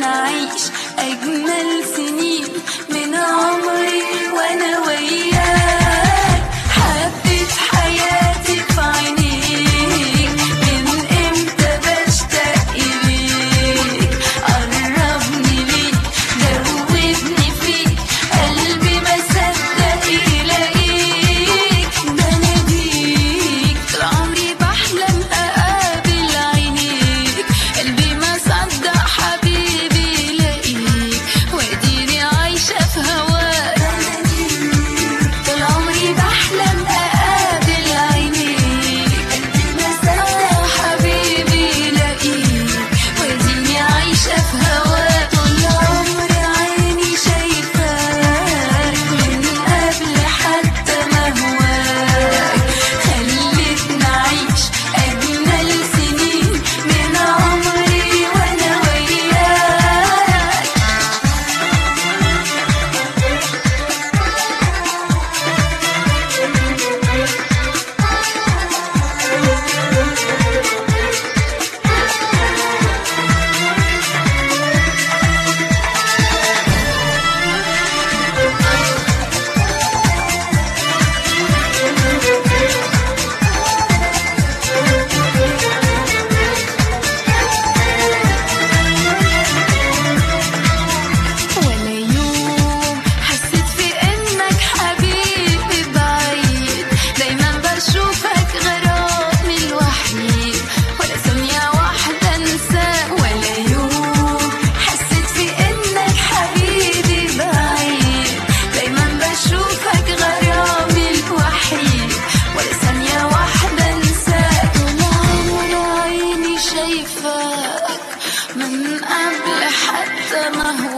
نعيش أجمل سنين من عمري وأنا وياك. حبيت حياتي في عينيك، من إمتى بشتاق إليك. قربني ليك، دوبني فيك، قلبي ما صدق يلاقيك. بناديك طول عمري بحلم أقابل عينيك، قلبي ما صدق حبيبي يلاقيك، وأديني عايشة في هواك. طول عمري بحلم أقابل عينيك، قلبي ما صدق حبيبي يلاقيك، وأديني عايشة في هواك. طول عمري عيني شايفاك، من قبل حتى ما هواك. خلتني أعيش أجمل سنين من عمري وأنا وياك. ولا يوم حسيت في إنك حبيبي بعيد، دايما بشوفك غرامي الوحيد، ولا ثانية واحدة أنساك. ولا يوم حسيت في إنك حبيبي بعيد، دايما بشوفك غرامي الوحيد، ولا ثانية واحدة أنساك. طول عمري عيني شايفاك، من قبل حتى ما هو